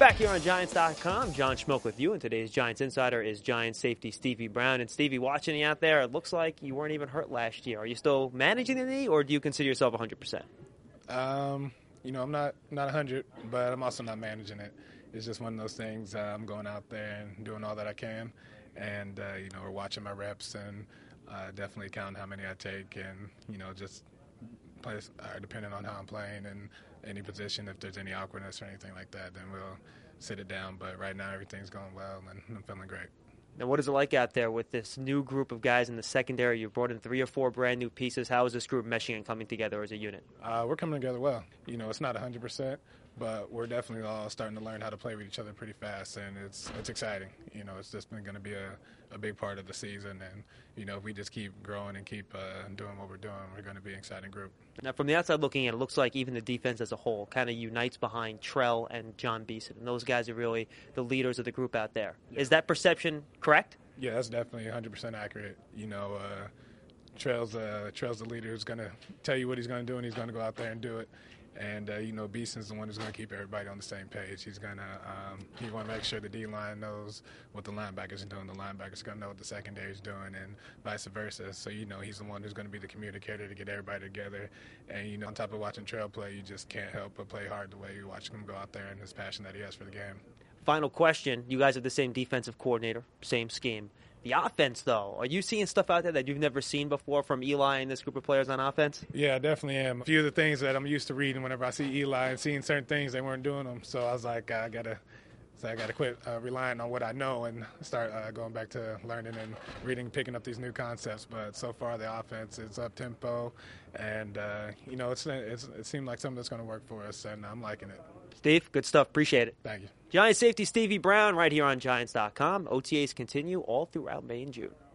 Back here on Giants.com, John Schmelk with you, and today's Giants Insider is Giants safety Stevie Brown. And Stevie, watching you out there, it looks like you weren't even hurt last year. Are you still managing the knee, or do you consider yourself 100%? I'm not 100, but I'm also not managing it. It's just one of those things. I'm going out there and doing all that I can, and we're watching my reps and definitely counting how many I take, and just play depending on how I'm playing and any position. If there's any awkwardness or anything like that, then we'll sit it down. But right now, everything's going well, and I'm feeling great. Now, what is it like out there with this new group of guys in the secondary? You've brought in 3 or 4 brand new pieces. How is this group meshing and coming together as a unit? We're coming together well. It's not 100%, but we're definitely all starting to learn how to play with each other pretty fast, and it's exciting. It's just been going to be a big part of the season, and if we just keep growing and keep doing what we're doing, we're going to be an exciting group. Now, from the outside looking in, it looks like even the defense as a whole kind of unites behind Trell and John Beeson, and those guys are really the leaders of the group out there. Yeah. Is that perception correct? Yeah, that's definitely 100% accurate. Trell's the leader who's going to tell you what he's going to do, and he's going to go out there and do it. And, Beeson's the one who's going to keep everybody on the same page. He's going to he want to make sure the D-line knows what the linebackers are doing. The linebackers are going to know what the secondary is doing, and vice versa. So, he's the one who's going to be the communicator to get everybody together. And, on top of watching Trell play, you just can't help but play hard the way you watch him go out there and his passion that he has for the game. Final question. You guys have the same defensive coordinator, same scheme. The offense, though, are you seeing stuff out there that you've never seen before from Eli and this group of players on offense? Yeah, I definitely am. A few of the things that I'm used to reading whenever I see Eli and seeing certain things, they weren't doing them. So I was like, I gotta quit relying on what I know and start going back to learning and reading, picking up these new concepts. But so far, the offense is up tempo, and it seemed like something that's going to work for us, and I'm liking it. Steve, good stuff. Appreciate it. Thank you. Giants safety Stevie Brown right here on Giants.com. OTAs continue all throughout May and June.